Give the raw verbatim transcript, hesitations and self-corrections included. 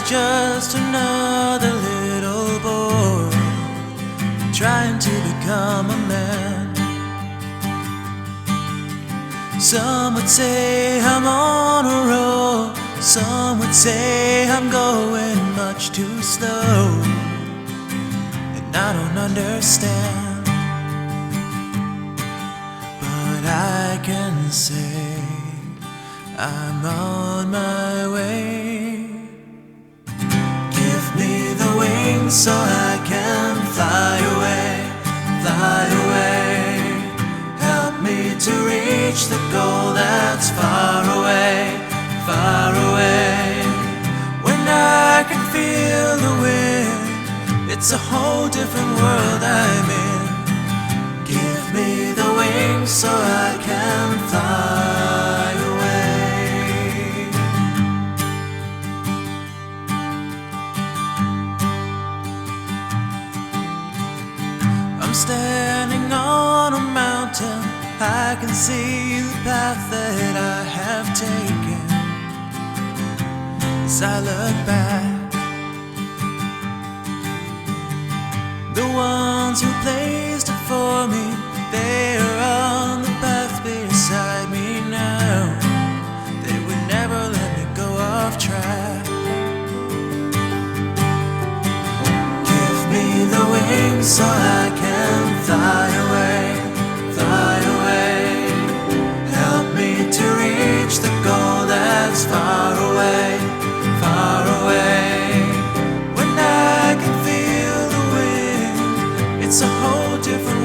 just another little boy trying to become a man. Some would say I'm on a roll, some would say I'm going much too slow, and I don't understand. But I can say I'm on my way. Give me the wings so I can fly away, fly away. Help me to reach the goal that's far away, far away. When I can feel the wind, it's a whole different world I'm in. Give me the wings so I can fly away. I'm standing on a mountain, I can see the path that I have taken. As I look back, the ones who placed it for me, they are on the path beside me now. They would never let me go off track. Give me the wings so I can fly away, fly away. Help me to reach the goal that's far away, far away. When I can feel the wind, it's a whole different